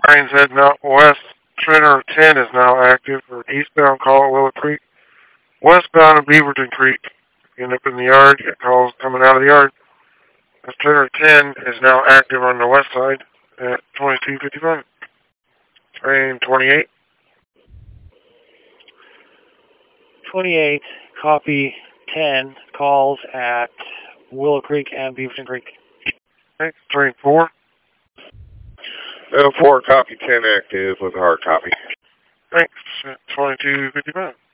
Train's heading out west. Trainer 10 is now active for eastbound call at Willow Creek. Westbound at Beaverton Creek. End up in the yard. Get calls coming out of the yard. Trainer 10 is now active on the west side at 2255. Train 28. 28, copy 10, calls at Willow Creek and Beaverton Creek. Okay, train 4. 4, copy 10 active with a hard copy. Thanks, 2255.